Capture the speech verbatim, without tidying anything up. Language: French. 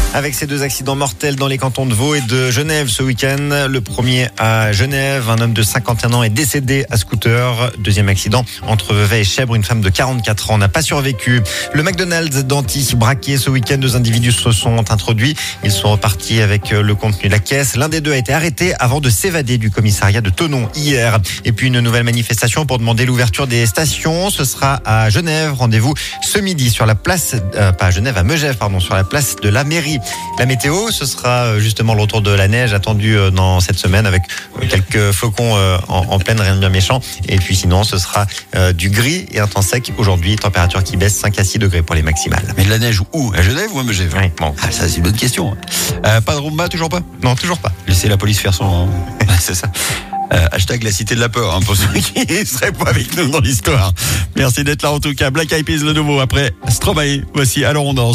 Avec ces deux accidents mortels dans les cantons de Vaud et de Genève ce week-end. Le premier à Genève, un homme de cinquante et un ans est décédé à scooter. Deuxième accident entre Vevey et Chèvre, une femme de quarante-quatre ans n'a pas survécu. Le McDonald's d'Antilly braqué ce week-end, deux individus se sont introduits. Ils sont repartis avec le contenu de la caisse. L'un des deux a été arrêté avant de s'évader du commissariat de Thonon hier. Et puis une nouvelle manifestation pour demander l'ouverture des stations. Ce sera à Genève. Rendez-vous ce midi sur la place, euh, pas à Genève, à Megève, pardon, sur la place de la mairie. La météo, ce sera justement le retour de la neige attendu dans cette semaine avec quelques flocons en, en pleine, rien de bien méchant. Et puis sinon, ce sera du gris et un temps sec aujourd'hui. Température qui baisse cinq à six degrés pour les maximales. Mais de la neige où? À Genève ou à Megève? Oui, bon. Ah, ça, c'est une bonne question. Euh, pas de rumba, toujours pas? Non, toujours pas. Laissez la police faire son... c'est ça. Euh, hashtag la cité de la peur, hein, pour ceux qui seraient pas avec nous dans l'histoire. Merci d'être là en tout cas. Black Eyed Peas, le nouveau après Stromae. Voici Alors on danse.